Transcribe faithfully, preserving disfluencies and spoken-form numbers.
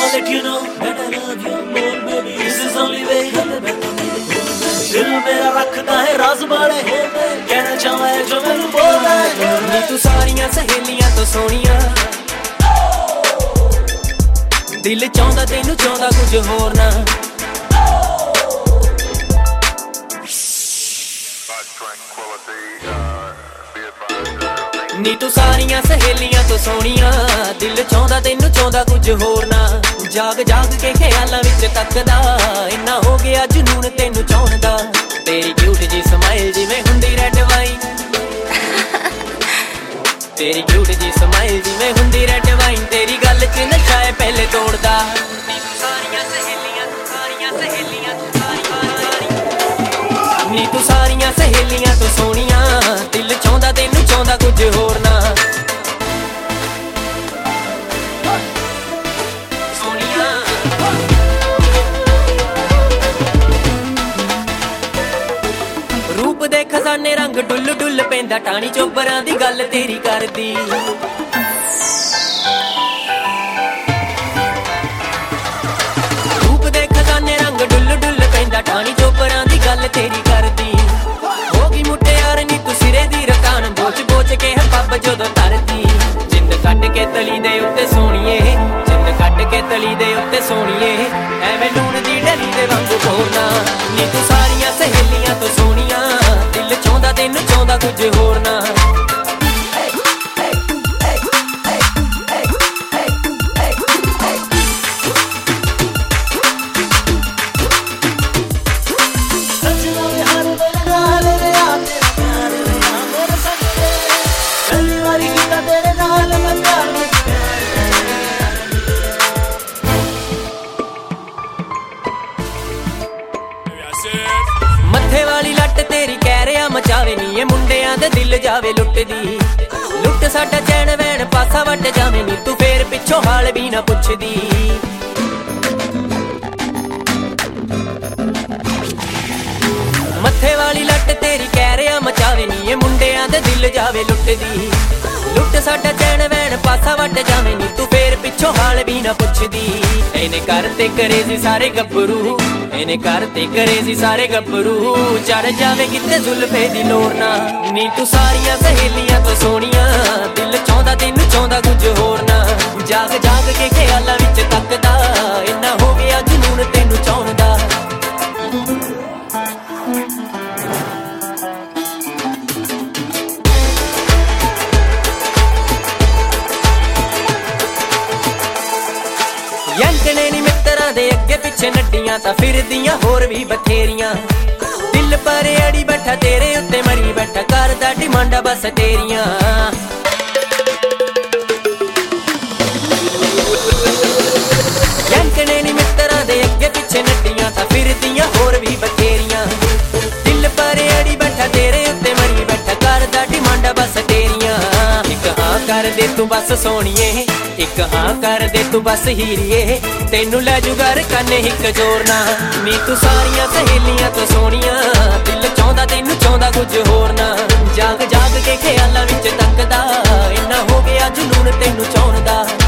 let you know that I love you more, baby. This is only way. दिल मेरा रखता है राज बाले, कहना चाहता है जो मैनू बोलदा है। नी तू सारियां सहेलियां तो सोहणियां, दिल चाहता तेनू चाहता कुछ होर ना। नी तू सारियां सहेलियां तो सोहणियां, दिल चाहता तेनू चाहता कुछ होर ना। जाग जाग के ख्यालां विच तकदा, इन्ना हो गया जुनून तेनू चाहण दा। तेरी क्यूट जी स्माइल जिवें हुंदी रैड वाइन, तेरी क्यूट जी स्माइल जिवें हुंदी रैड वाइन, तेरी गल च नशा है पहले तोड़दा। नी तू सारियां सहेलियां सारियां सहेलियां नी तू सारियां सहेलियां तो सोहणियां, दिल चाहता तेनू चाहता कुछ होर ना। रूप दे खजाने रंग डुल डुल पैंदा, टाणी चोबरां दी गल तेरी करदी। रूप दे खजाने रंग डुल डुल पैंदा, टाणी चोबरां दी गल तेरी करदी। होगी मुटियार नी तू सिरे दी रकान, बोच बोच के पब जदों तरदी। जिंद कट के तली दे उत्ते सोहणीए, जिंद कट के तली दे उत्ते सोहणीए, एवें लूण दी डली दे वांगू बोलना। नी तू सारियां सहेलियां तो सोहणियां, दिल चाहता तेनू चाहता कुछ होर ना। मथे वाली लट तेरी कह रहा मचावे नी, ये मुंडियां दे दिल जावे लुटदी। लुट साडा चैन वैन पासा वट जावे नी, तू फेर पिछों हाल भी ना पुछदी। मथे वाली लट तेरी कह रहा मचावे नी, ये मुंडियां दे दिल जावे लुटदी। लुट साडा चैन वैन पासा वट जावे नी, तू फेर पिछों हाल भी ना पुछदी। इने करते करे सी सारे गब्बरू, इने करते करे सी सारे गब्बरू, चढ़ जावे किते जुल्फे दी लोर ना। नी तू सारियां सहेलियां तो सोहणियां, दिल चाहता तेनू चाहता कुछ होर ना। जाग जाग के ख्यालां विच तकदा, इन्ना हो गया जुनून तेनू चाहण दा। यंकने नी मित्तरां दे अगे पिछे नड्डियां, तां फिरदियां होर भी बथेरियां। दिल पर अड़ी बैठा तेरे उत्ते मरी बैठा, करदा डिमांडां बस तेरियां। यंकने नी मित्तरां दे अगे पिछे नड्डियां, तां फिरदियां होर भी बथेरियां। दिल पर अड़ी बैठा तेरे उत्ते मरी बैठा, करदा डिमांडां बस तेरियां। इक हां कर दे तू बस सोहणीए, इक हां कर दे तू बस हीरिए, तेनू लै जू घर कन्ने हिक जोर ना। नी तू सारियां सहेलियां तो सोहणियां, दिल चाहता तेनू चाहता कुछ होर ना। जाग जाग के ख्यालां विच तकदा, इन्ना हो गया जुनून तेनू चाहण दा।